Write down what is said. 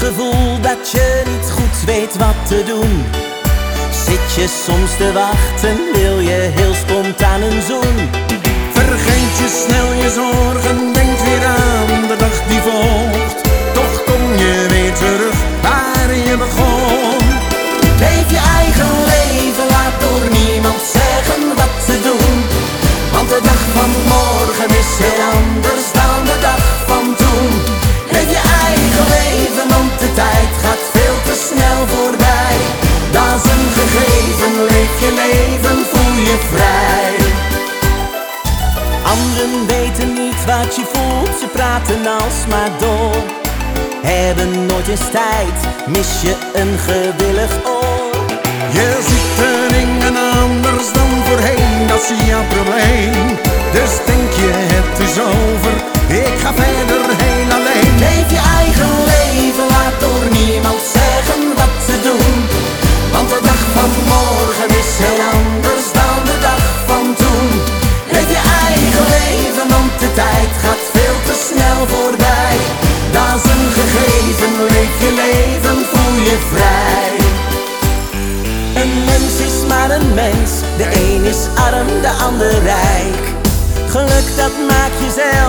gevoel dat je niet goed weet wat te doen. Zit je soms te wachten, wil je heel spontaan een zoen. Vergeet je snel je zorgen, denk weer aan de dag die volgt. Toch kom je weer terug waar je begon. Leef je eigen leven, laat door niemand zeggen wat te doen. Want de dag van morgen is heel anders dan de dag van toen. Leef je eigen leven, want de tijd gaat veel te snel voorbij. Dat is een gegeven, leef je leven, voel je vrij. Anderen weten niet wat je voelt, ze praten alsmaar door. Hebben nooit eens tijd, mis je een gewillig oor. Je ziet de dingen anders dan voorheen, dat is jouw probleem. Dus denk je het is over, ik ga verder heel alleen. Leef je eigen leven, laat door niemand zeggen wat te doen. Want de dag van morgen is heel anders dan de dag van toen. Leef je eigen leven, want de tijd gaat veel te snel voorbij. Dat is een gegeven, leef je leven, voel je vrij. Een mens is maar een mens, de een is arm, de ander rijk. Geluk dat maak je zelf.